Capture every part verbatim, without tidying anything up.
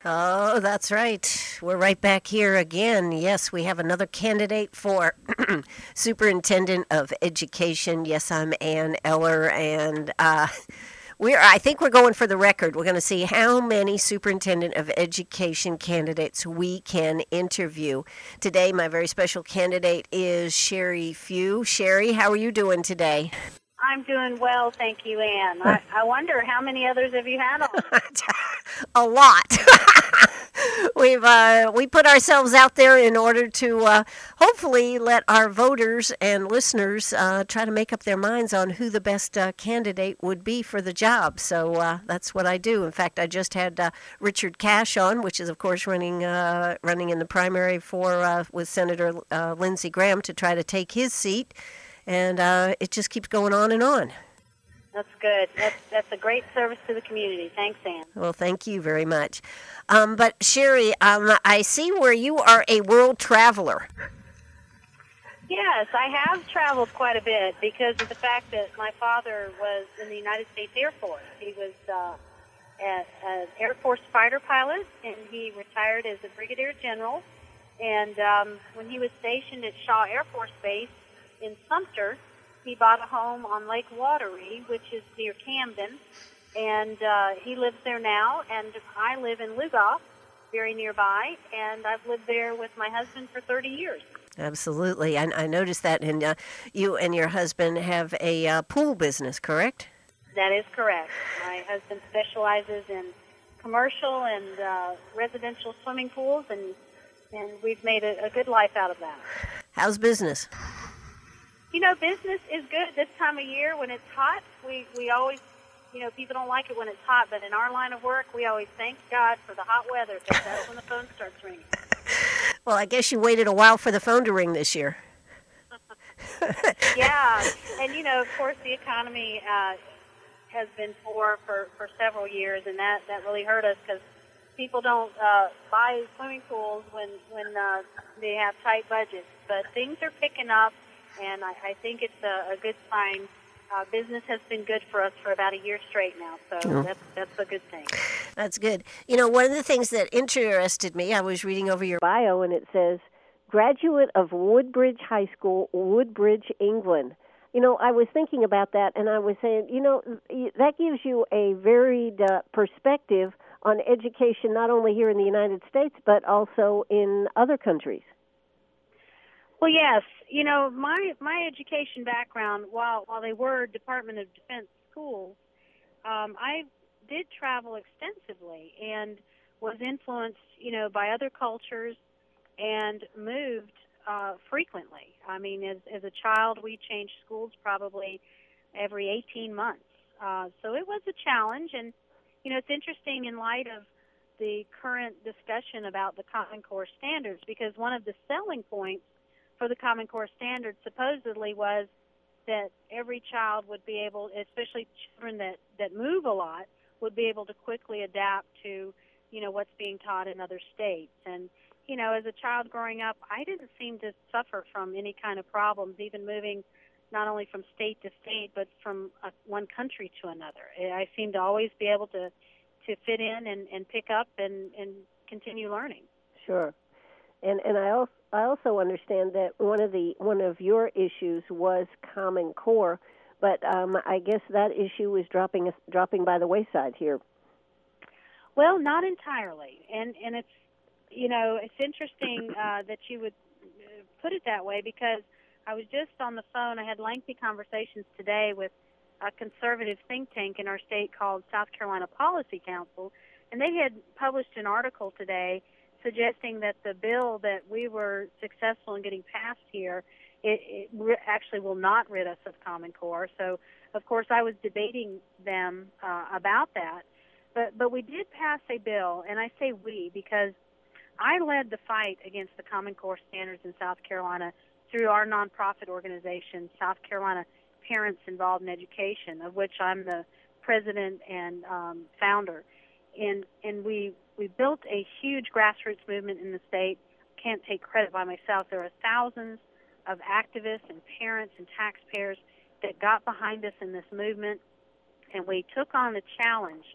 Oh, that's right. We're right back here again. Yes, we have another candidate for Superintendent of Education. Yes, I'm Ann Eller, and uh, we're. I think we're going for the record. We're going to see how many Superintendent of Education candidates we can interview. Today, my very special candidate is Sherry Few. Sherry, how are you doing today? I'm doing well, thank you, Ann. I, I wonder how many others have you had on? A lot. We've uh, we put ourselves out there in order to uh, hopefully let our voters and listeners uh, try to make up their minds on who the best uh, candidate would be for the job. So uh, that's what I do. In fact, I just had uh, Richard Cash on, which is of course running uh, running in the primary for uh, with Senator uh, Lindsey Graham to try to take his seat, and uh, it just keeps going on and on. That's good. That's, that's a great service to the community. Thanks, Ann. Well, thank you very much. Um, but, Sherry, um, I see where you are a world traveler. Yes, I have traveled quite a bit because of the fact that my father was in the United States Air Force. He was uh, a, an Air Force fighter pilot, and he retired as a brigadier general. And um, when he was stationed at Shaw Air Force Base in Sumter, he bought a home on Lake Wateree, which is near Camden, and uh, he lives there now, and I live in Lugoff, very nearby, and I've lived there with my husband for thirty years. Absolutely. I, I noticed that, and uh, you and your husband have a uh, pool business, correct? That is correct. My husband specializes in commercial and uh, residential swimming pools, and, and we've made a, a good life out of that. How's business? You know, business is good this time of year when it's hot. We we always, you know, people don't like it when it's hot, but in our line of work, we always thank God for the hot weather because that's when the phone starts ringing. Well, I guess you waited a while for the phone to ring this year. Yeah, and, you know, of course, the economy uh, has been poor for, for several years, and that, that really hurt us because people don't uh, buy swimming pools when, when uh, they have tight budgets. But things are picking up. And I, I think it's a, a good sign. Uh, business has been good for us for about a year straight now, so yeah. that's that's a good thing. That's good. You know, one of the things that interested me, I was reading over your bio, and it says, graduate of Woodbridge High School, Woodbridge, England. You know, I was thinking about that, and I was saying, you know, that gives you a varied uh, perspective on education, not only here in the United States, but also in other countries. Well, yes. You know, my my education background, while while they were Department of Defense schools, um, I did travel extensively and was influenced, you know, by other cultures and moved uh, frequently. I mean, as as a child, we changed schools probably every eighteen months. Uh, so it was a challenge, and you know, it's interesting in light of the current discussion about the Common Core standards, because one of the selling points for the Common Core standards supposedly was that every child would be able, especially children that, that move a lot, would be able to quickly adapt to, you know, what's being taught in other states. And, you know, as a child growing up, I didn't seem to suffer from any kind of problems, even moving not only from state to state, but from uh, one country to another. I seemed to always be able to, to fit in and, and pick up and, and continue learning. Sure. And and I also I also understand that one of the one of your issues was Common Core, but um, I guess that issue is dropping dropping by the wayside here. Well, not entirely, and and it's you know it's interesting uh, that you would put it that way, because I was just on the phone. I had lengthy conversations today with a conservative think tank in our state called South Carolina Policy Council, and they had published an article today suggesting that the bill that we were successful in getting passed here, it, it re- actually will not rid us of Common Core. So, of course, I was debating them uh, about that. But but we did pass a bill, and I say we because I led the fight against the Common Core standards in South Carolina through our nonprofit organization, South Carolina Parents Involved in Education, of which I'm the president and um, founder. And and we we built a huge grassroots movement in the state. Can't take credit by myself. There are thousands of activists and parents and taxpayers that got behind us in this movement, and we took on the challenge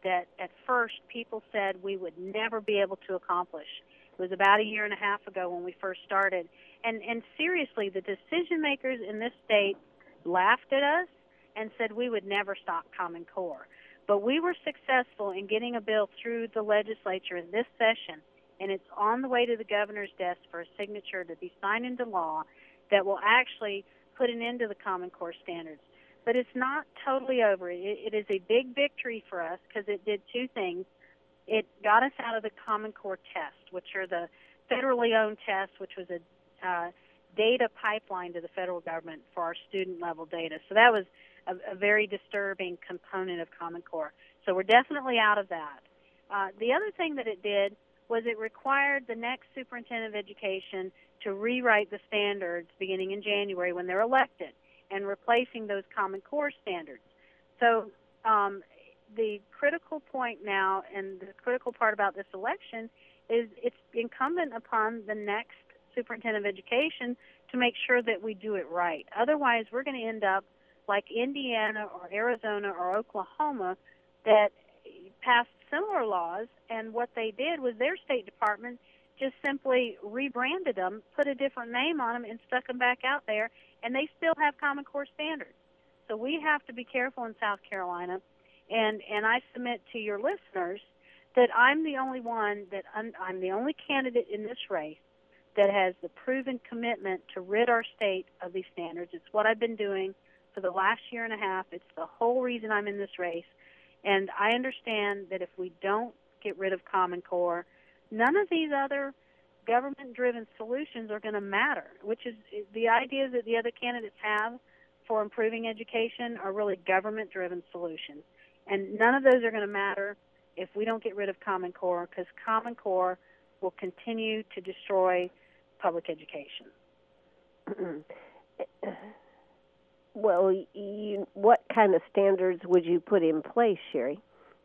that at first people said we would never be able to accomplish. It was about a year and a half ago when we first started. And, and seriously, the decision makers in this state laughed at us and said we would never stop Common Core. But we were successful in getting a bill through the legislature in this session, and it's on the way to the governor's desk for a signature to be signed into law that will actually put an end to the Common Core standards. But it's not totally over. It, it is a big victory for us because it did two things. It got us out of the Common Core test, which are the federally owned tests, which was a uh, data pipeline to the federal government for our student-level data. So that was a, a very disturbing component of Common Core. So we're definitely out of that. Uh, the other thing that it did was it required the next superintendent of education to rewrite the standards beginning in January when they're elected and replacing those Common Core standards. So um, the critical point now and the critical part about this election is it's incumbent upon the next superintendent of education to make sure that we do it right. Otherwise, we're going to end up like Indiana or Arizona or Oklahoma that passed similar laws, and what they did was their State Department just simply rebranded them, put a different name on them, and stuck them back out there, and they still have Common Core standards. So we have to be careful in South Carolina, and, and I submit to your listeners that I'm the only one, that I'm, I'm the only candidate in this race that has the proven commitment to rid our state of these standards. It's what I've been doing for the last year and a half. It's the whole reason I'm in this race. And I understand that if we don't get rid of Common Core, none of these other government-driven solutions are going to matter, which is the ideas that the other candidates have for improving education are really government-driven solutions. And none of those are going to matter if we don't get rid of Common Core, because Common Core will continue to destroy public education. Well, you, what kind of standards would you put in place, Sherry?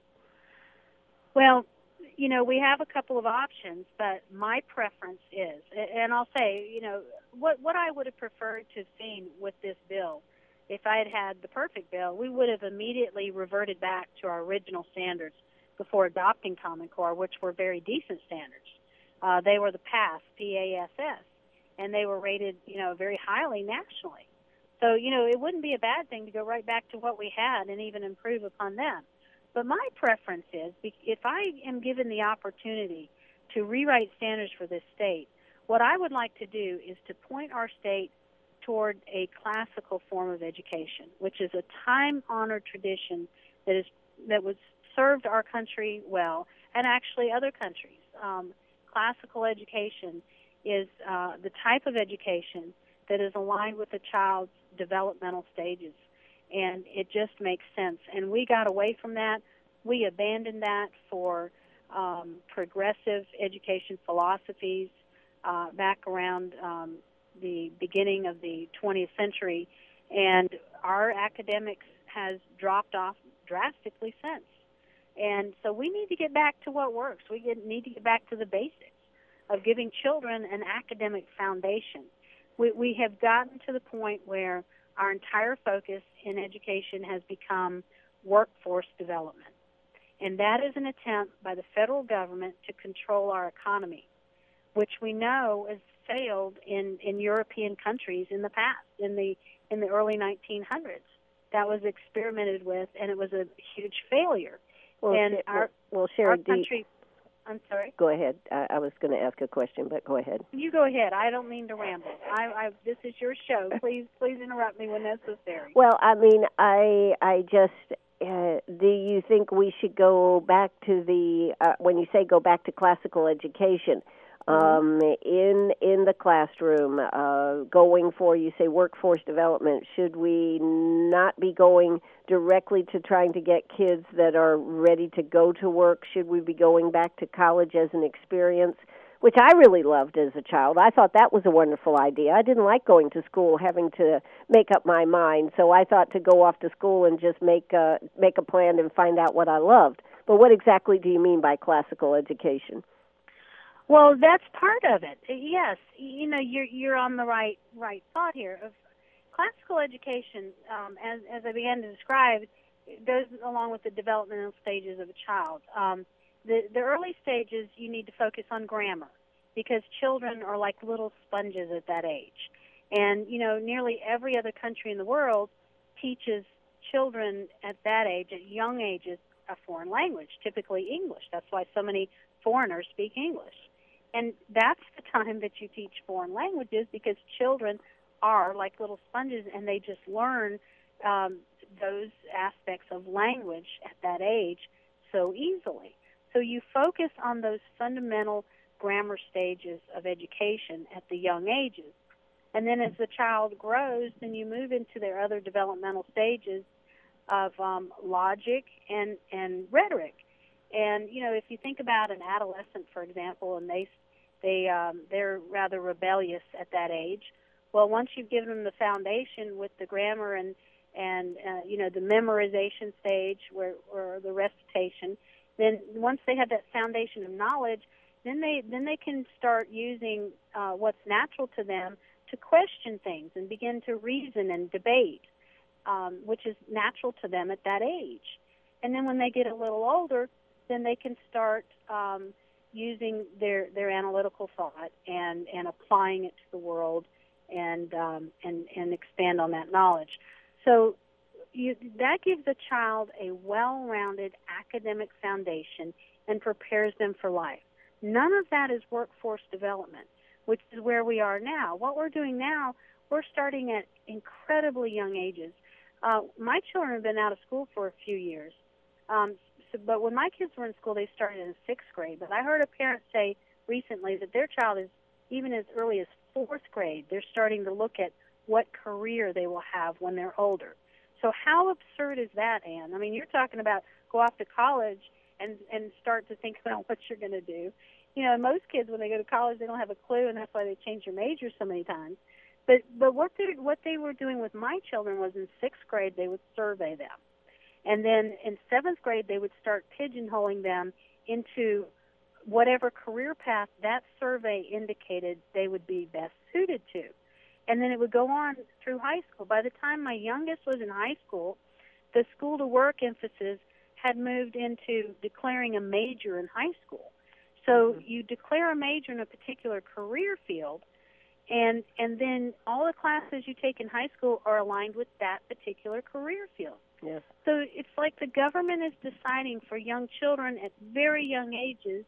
Well, you know, we have a couple of options, but my preference is, and I'll say, you know, what what I would have preferred to have seen with this bill, if I had had the perfect bill, we would have immediately reverted back to our original standards before adopting Common Core, which were very decent standards. Uh, they were the PASS, P A S S, and they were rated, you know, very highly nationally. So, you know, it wouldn't be a bad thing to go right back to what we had and even improve upon them. But my preference is, if I am given the opportunity to rewrite standards for this state, what I would like to do is to point our state toward a classical form of education, which is a time-honored tradition that is that was served our country well, and actually other countries. Um, classical education is uh, the type of education that is aligned with a child's developmental stages, and it just makes sense. And we got away from that. We abandoned that for um, progressive education philosophies uh, back around um, the beginning of the twentieth century, and our academics has dropped off drastically since. And so we need to get back to what works. We get, need to get back to the basics of giving children an academic foundation. We, we have gotten to the point where our entire focus in education has become workforce development. And that is an attempt by the federal government to control our economy, which we know has failed in, in European countries in the past, in the in the early nineteen hundreds. That was experimented with, and it was a huge failure. Well, and well, our, well, Sherry, our country... I'm sorry? Go ahead. I, I was going to ask a question, but go ahead. You go ahead. I don't mean to ramble. I, I, this is your show. Please, please interrupt me when necessary. Well, I mean, I, I just, uh, do you think we should go back to the, uh, when you say go back to classical education, um, in in the classroom, uh, going for, you say, workforce development, should we not be going directly to trying to get kids that are ready to go to work? Should we be going back to college as an experience, which I really loved as a child? I thought that was a wonderful idea. I didn't like going to school, having to make up my mind, so I thought to go off to school and just make a, make a plan and find out what I loved. But what exactly do you mean by classical education? Well, that's part of it. Yes, you know, you're you're on the right right thought here. Of classical education, um, as as I began to describe, it goes along with the developmental stages of a child. Um, the, the early stages, you need to focus on grammar because children are like little sponges at that age. And, you know, nearly every other country in the world teaches children at that age, at young ages, a foreign language, typically English. That's why so many foreigners speak English. And that's the time that you teach foreign languages because children are like little sponges and they just learn um, those aspects of language at that age so easily. So you focus on those fundamental grammar stages of education at the young ages. And then as the child grows, then you move into their other developmental stages of um, logic and, and rhetoric. And, you know, if you think about an adolescent, for example, and they, they, um, they're rather rebellious at that age, well, once you've given them the foundation with the grammar and, and uh, you know, the memorization stage where, or the recitation, then once they have that foundation of knowledge, then they, then they can start using uh, what's natural to them to question things and begin to reason and debate. Um, which is natural to them at that age. And then when they get a little older, then they can start um, using their, their analytical thought and, and applying it to the world and, um, and, and expand on that knowledge. So you, that gives a child a well-rounded academic foundation and prepares them for life. None of that is workforce development, which is where we are now. What we're doing now, we're starting at incredibly young ages. Uh, my children have been out of school for a few years, um, so, but when my kids were in school, they started in sixth grade. But I heard a parent say recently that their child is even as early as fourth grade. They're starting to look at what career they will have when they're older. So how absurd is that, Ann? I mean, you're talking about go off to college and, and start to think about what you're going to do. You know, most kids, when they go to college, they don't have a clue, and that's why they change their major so many times. But but what they what they were doing with my children was in sixth grade they would survey them, and then in seventh grade they would start pigeonholing them into whatever career path that survey indicated they would be best suited to, and then it would go on through high school. By the time my youngest was in high school, the school to work emphasis had moved into declaring a major in high school. So mm-hmm. you declare a major in a particular career field. And and then all the classes you take in high school are aligned with that particular career field. Yes. So it's like the government is deciding for young children at very young ages,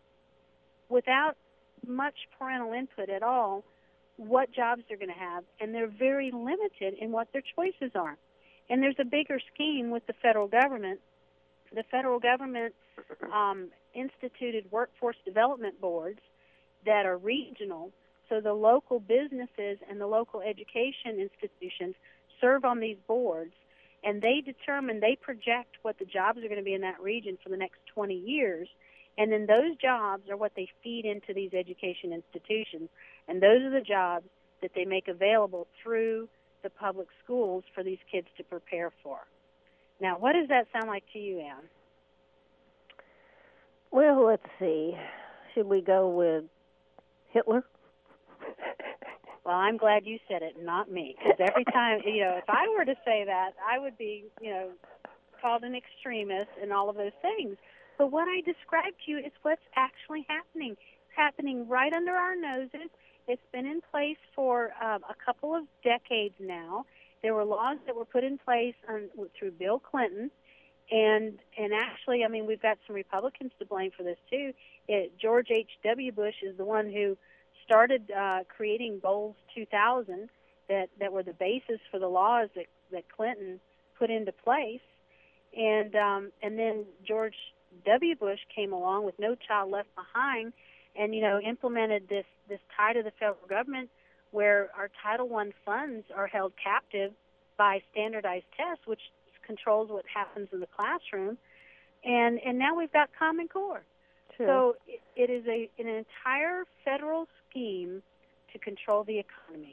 without much parental input at all, what jobs they're going to have, and they're very limited in what their choices are. And there's a bigger scheme with the federal government. The federal government um, instituted workforce development boards that are regional. So the local businesses and the local education institutions serve on these boards, and they determine, they project what the jobs are going to be in that region for the next twenty years, and then those jobs are what they feed into these education institutions, and those are the jobs that they make available through the public schools for these kids to prepare for. Now, what does that sound like to you, Ann? Well, let's see. Should we go with Hitler? Well, I'm glad you said it, not me, because every time, you know, if I were to say that, I would be, you know, called an extremist and all of those things. But what I described to you is what's actually happening. It's happening right under our noses. It's been in place for um, a couple of decades now. There were laws that were put in place um, through Bill Clinton, and and actually, I mean, we've got some Republicans to blame for this too. It, George H W. Bush is the one who started uh, creating Goals two thousand that, that were the basis for the laws that, that Clinton put into place. And um, and then George W. Bush came along with No Child Left Behind and, you know, implemented this, this tie to the federal government where our Title One funds are held captive by standardized tests, which controls what happens in the classroom. And, and now we've got Common Core. Sure. So it, it is a, an entire federal scheme to control the economy.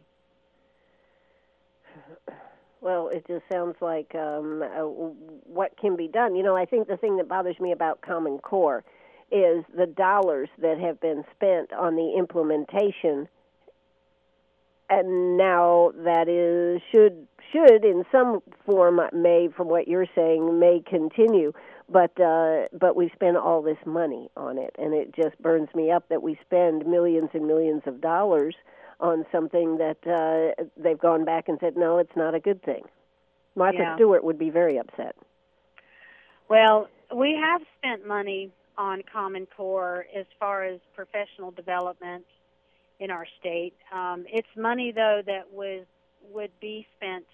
Well, it just sounds like um, uh, what can be done. You know, I think the thing that bothers me about Common Core is the dollars that have been spent on the implementation and now that is should should in some form may, from what you're saying, may continue. But uh, but we spend all this money on it, and it just burns me up that we spend millions and millions of dollars on something that uh, they've gone back and said, no, it's not a good thing. Martha Yeah. Stewart would be very upset. Well, we have spent money on Common Core as far as professional development in our state. Um, it's money, though, that was would be spent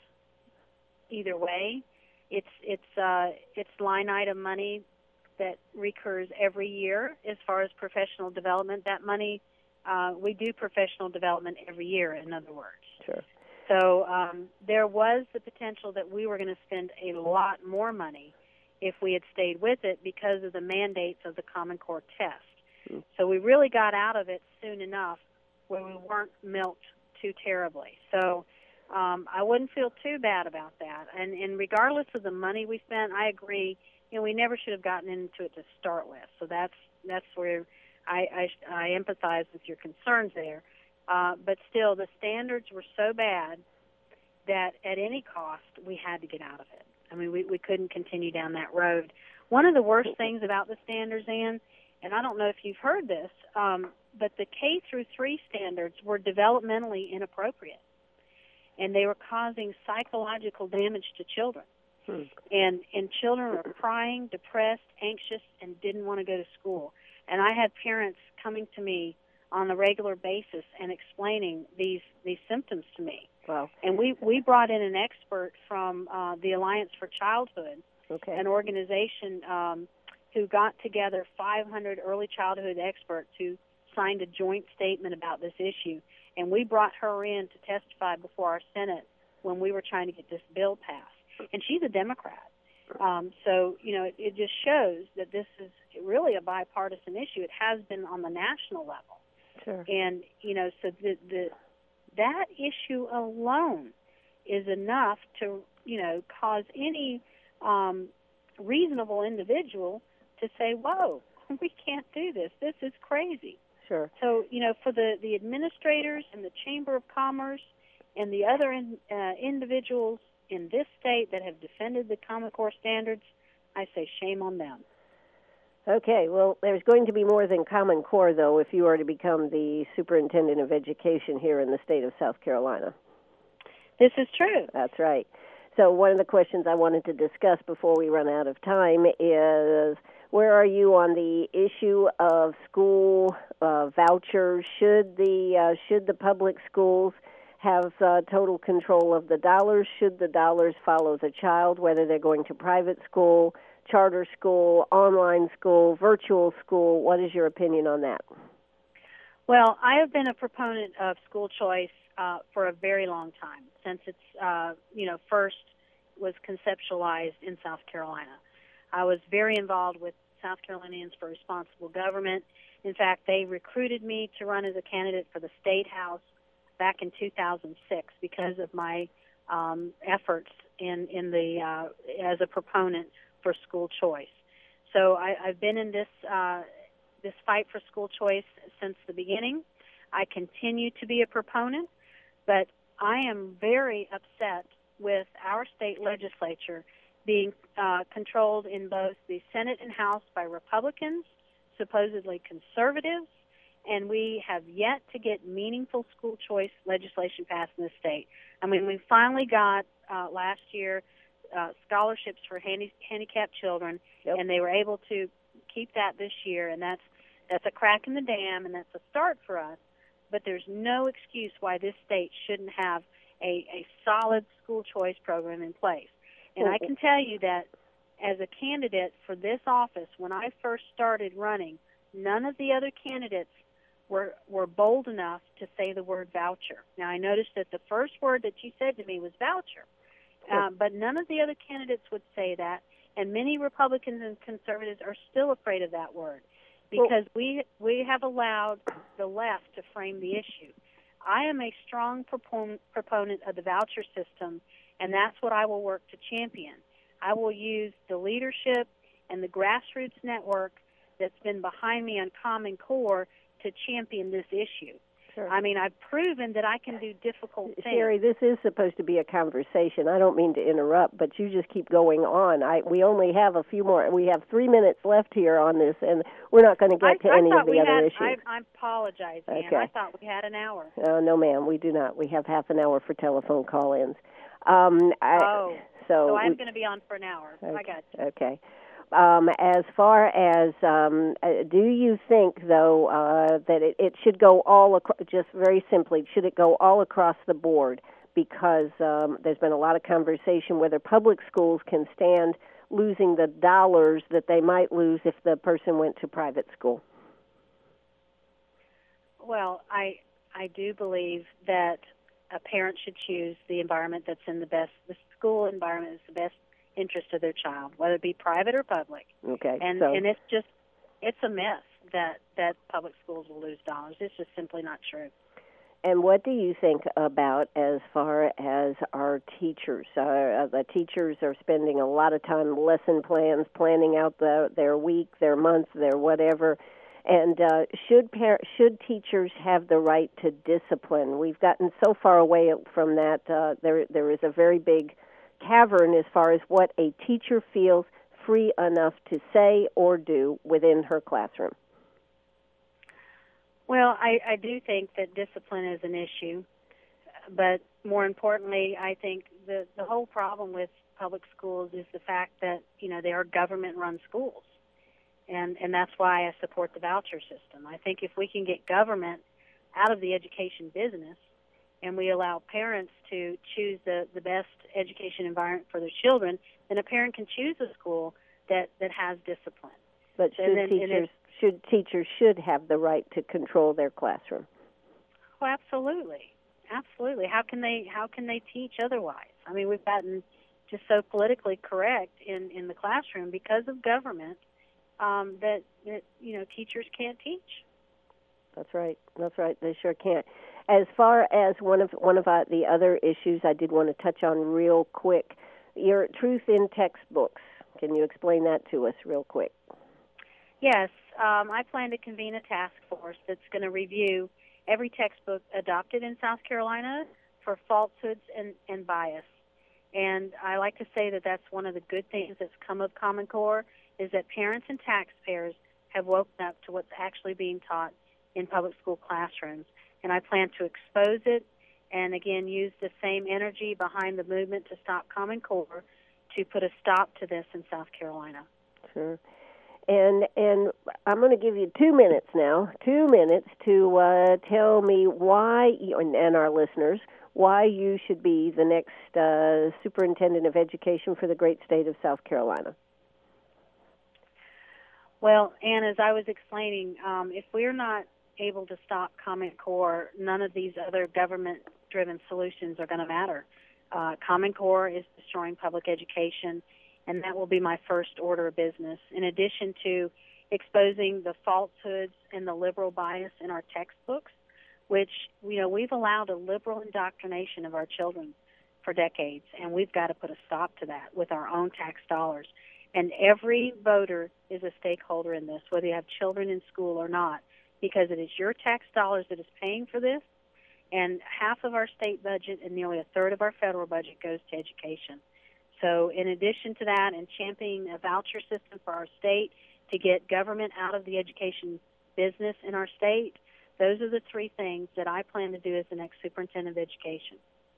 either way. It's it's uh, it's line item money that recurs every year as far as professional development. That money, uh, we do professional development every year, in other words. Sure. So um, there was the potential that we were going to spend a lot more money if we had stayed with it because of the mandates of the Common Core test. Mm. So we really got out of it soon enough where we weren't milked too terribly. So um, I wouldn't feel too bad about that. And, and regardless of the money we spent, I agree, you know, we never should have gotten into it to start with. So that's that's where I, I, I empathize with your concerns there. Uh, but still, the standards were so bad that at any cost we had to get out of it. I mean, we, we couldn't continue down that road. One of the worst things about the standards, Ann, and I don't know if you've heard this, um, but the K through three standards were developmentally inappropriate, and they were causing psychological damage to children. Hmm. And and children were crying, depressed, anxious, and didn't want to go to school. And I had parents coming to me on a regular basis and explaining these these symptoms to me. Wow. And we, we brought in an expert from uh, the Alliance for Childhood, okay. an organization um, who got together five hundred early childhood experts who signed a joint statement about this issue. And we brought her in to testify before our Senate when we were trying to get this bill passed. And she's a Democrat. Um, so, you know, it, it just shows that this is really a bipartisan issue. It has been on the national level. Sure. And, you know, so the, the that issue alone is enough to, you know, cause any um, reasonable individual to say, whoa, we can't do this. This is crazy. Sure. So, you know, for the, the administrators and the Chamber of Commerce and the other in, uh, individuals in this state that have defended the Common Core standards, I say shame on them. Okay, well, there's going to be more than Common Core, though, if you are to become the superintendent of education here in the state of South Carolina. This is true. That's right. So one of the questions I wanted to discuss before we run out of time is, where are you on the issue of school uh, vouchers? Should the uh, should the public schools have uh, total control of the dollars? Should the dollars follow the child, whether they're going to private school, charter school, online school, virtual school? What is your opinion on that? Well, I have been a proponent of school choice uh, for a very long time, since it's, uh, you know, first was conceptualized in South Carolina. I was very involved with South Carolinians for Responsible Government. In fact, they recruited me to run as a candidate for the State House back in two thousand six because of my um, efforts in, in the uh, as a proponent for school choice. So I, I've been in this uh, this fight for school choice since the beginning. I continue to be a proponent, but I am very upset with our state legislature being uh, controlled in both the Senate and House by Republicans, supposedly conservatives, and we have yet to get meaningful school choice legislation passed in this state. I mean, we finally got uh, last year uh, scholarships for handy, handicapped children, yep. and they were able to keep that this year, and that's that's a crack in the dam, and that's a start for us. But there's no excuse why this state shouldn't have a, a solid school choice program in place. And I can tell you that as a candidate for this office, when I first started running, none of the other candidates were were bold enough to say the word voucher. Now, I noticed that the first word that you said to me was voucher, uh, but none of the other candidates would say that, and many Republicans and conservatives are still afraid of that word because we we have allowed the left to frame the issue. I am a strong propon- proponent of the voucher system, and that's what I will work to champion. I will use the leadership and the grassroots network that's been behind me on Common Core to champion this issue. Sure. I mean, I've proven that I can do difficult things. Sherry, this is supposed to be a conversation. I don't mean to interrupt, but you just keep going on. I we only have a few more. We have three minutes left here on this, and we're not going to get I, to I any thought of the we other had, issues. I, I apologize, Ann. Okay. I thought we had an hour. Uh, no, ma'am, we do not. We have half an hour for telephone call-ins. Um, I, oh, so, so I'm we, going to be on for an hour. Okay, I got you. Okay. Um, as far as, um, uh, do you think, though, uh, that it, it should go all, ac- just very simply, should it go all across the board? Because um, there's been a lot of conversation whether public schools can stand losing the dollars that they might lose if the person went to private school. Well, I I do believe that a parent should choose the environment that's in the best, the school environment is the best interest of their child, whether it be private or public. Okay. And so. and it's just, it's a myth that, that public schools will lose dollars. It's just simply not true. And what do you think about as far as our teachers? Uh, the teachers are spending a lot of time lesson plans, planning out the, their week, their month, their whatever. And uh, should par- should teachers have the right to discipline? We've gotten so far away from that. Uh, there there is a very big cavern as far as what a teacher feels free enough to say or do within her classroom. Well, I, I do think that discipline is an issue, but more importantly, I think the, the whole problem with public schools is the fact that, you know, they are government-run schools, and, and that's why I support the voucher system. I think if we can get government out of the education business and we allow parents to choose the, the best education environment for their children, then a parent can choose a school that, that has discipline. But should then, teachers should teachers should have the right to control their classroom? Oh, absolutely, absolutely. How can they how can they teach otherwise? I mean, we've gotten just so politically correct in, in the classroom because of government um, that that you know teachers can't teach. That's right. That's right. They sure can't. As far as one of one of uh, the other issues, I did want to touch on real quick. Your truth in textbooks. Can you explain that to us real quick? Yes, um, I plan to convene a task force that's going to review every textbook adopted in South Carolina for falsehoods and, and bias. And I like to say that that's one of the good things that's come of Common Core is that parents and taxpayers have woken up to what's actually being taught in public school classrooms. And I plan to expose it and, again, use the same energy behind the movement to stop Common Core to put a stop to this in South Carolina. Sure. And and I'm going to give you two minutes now, two minutes to uh, tell me why, you, and, and our listeners, why you should be the next uh, superintendent of education for the great state of South Carolina. Well, Ann, as I was explaining, um, if we're not able to stop Common Core, none of these other government-driven solutions are going to matter. Uh, Common Core is destroying public education, and that will be my first order of business, in addition to exposing the falsehoods and the liberal bias in our textbooks, which, you know, we've allowed a liberal indoctrination of our children for decades, and we've got to put a stop to that with our own tax dollars. And every voter is a stakeholder in this, whether you have children in school or not, because it is your tax dollars that is paying for this, and half of our state budget and nearly a third of our federal budget goes to education. So in addition to that, and championing a voucher system for our state to get government out of the education business in our state, those are the three things that I plan to do as the next superintendent of education.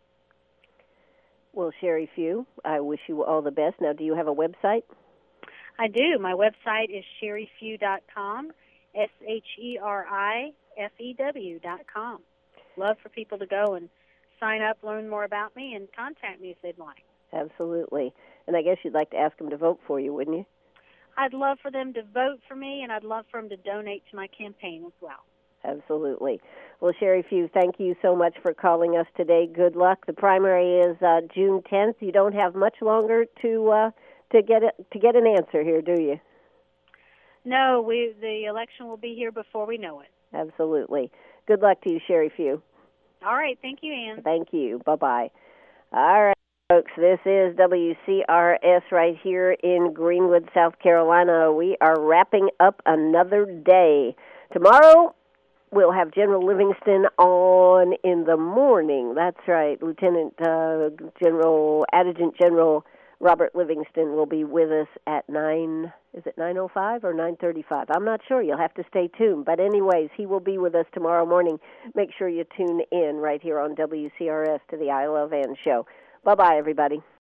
Well, Sherry Few, I wish you all the best. Now, do you have a website? I do. My website is sherry few dot com, S H E R I F E W dot com. Love for people to go and sign up, learn more about me, and contact me if they'd like. Absolutely. And I guess you'd like to ask them to vote for you, wouldn't you? I'd love for them to vote for me, and I'd love for them to donate to my campaign as well. Absolutely. Well, Sherry Few, thank you so much for calling us today. Good luck. The primary is uh, June tenth. You don't have much longer to uh, to get it, to get an answer here, do you? No, we the election will be here before we know it. Absolutely. Good luck to you, Sherry Few. All right. Thank you, Ann. Thank you. Bye-bye. All right, folks, this is W C R S right here in Greenwood, South Carolina. We are wrapping up another day. Tomorrow, we'll have General Livingston on in the morning. That's right. Lieutenant uh, General, Adjutant General Robert Livingston will be with us at nine, is it nine oh five or nine thirty-five? I'm not sure. You'll have to stay tuned. But anyways, he will be with us tomorrow morning. Make sure you tune in right here on W C R S to the I Love Ann show. Bye-bye, everybody.